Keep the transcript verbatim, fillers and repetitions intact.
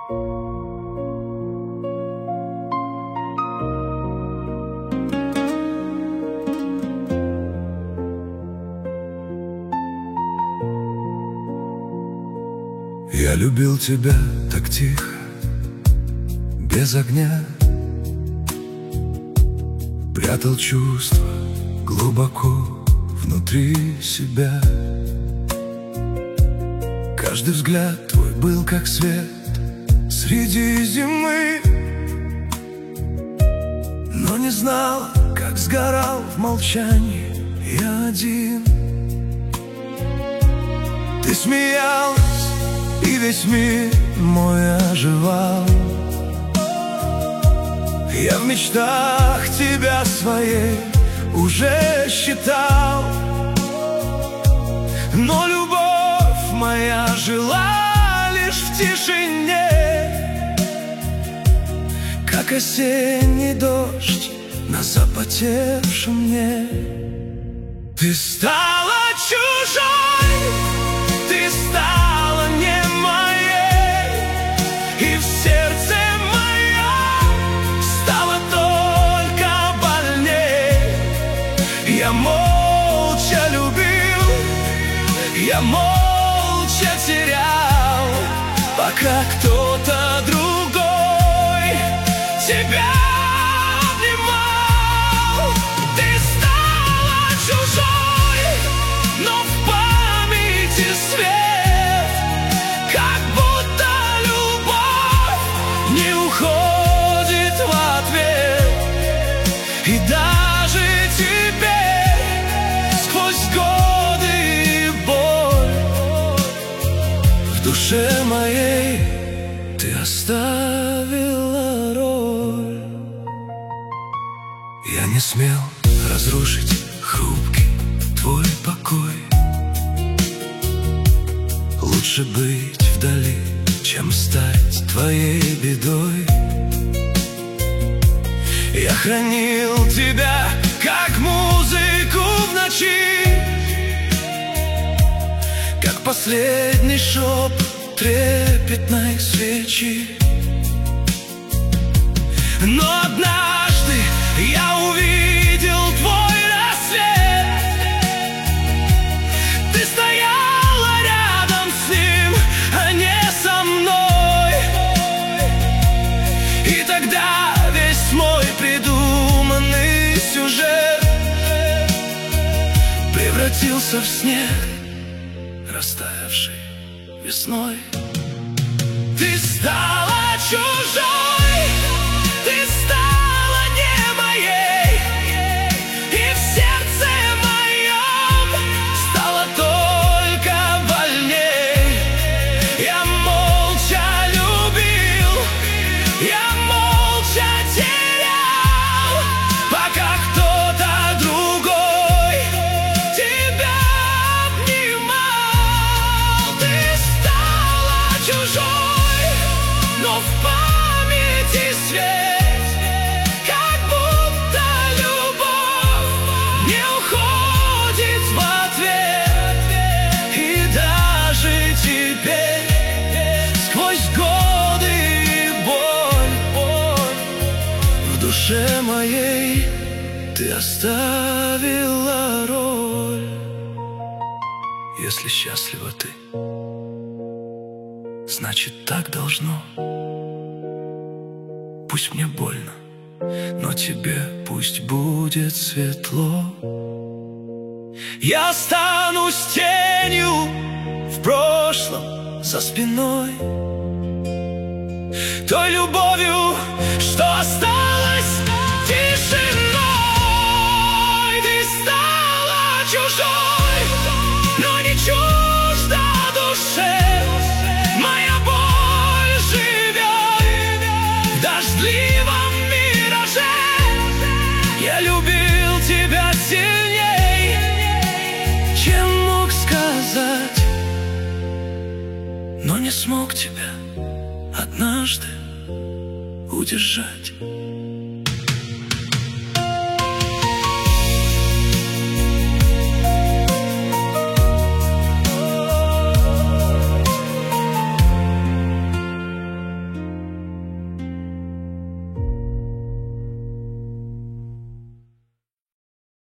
Я любил тебя так тихо, без огня, прятал чувства глубоко внутри себя. Каждый взгляд твой был как свет среди зимы, но не знал, как сгорал в молчании я один. Ты смеялась, и весь мир мой оживал. Я в мечтах тебя своей уже считал, но любовь моя жила лишь в тишине, как осенний дождь на запотевшем мне. Ты стала чужой, ты стала не моей, и в сердце моем стало только больней. Я молча любил, я молча терял, пока кто-то другой тебя обнимал. Ты стала чужой, но в памяти свет, как будто любовь не уходит в ответ. И даже теперь, сквозь годы и боль, в душе моей ты оставила роль. Я не смел разрушить хрупкий твой покой. Лучше быть вдали, чем стать твоей бедой. Я хранил тебя, как музыку в ночи, как последний шепот трепетной свечи. Но однажды я увидел твой рассвет. Ты стояла рядом с ним, а не со мной. И тогда весь мой придуманный сюжет превратился в снег, растаявший весной. Ты стала чужой, ты стала не моей, и в сердце моем стало только больней. Я молча любил, я молча терял, пока кто-то другой тебя обнимал. Ты стала чужой, но в памяти свет, как будто любовь не уходит в ответ. И даже теперь, сквозь годы и боль, в душе моей ты оставила роль. Если счастлива ты, значит, так должно. Пусть мне больно, но тебе пусть будет светло. Я останусь тенью в прошлом за спиной, той любовью, что осталась тишиной. Ты стала чужой, но не чужда душе. Моя боль живет в дождливом мираже. Я любил тебя сильней, чем мог сказать, но не смог тебя однажды удержать.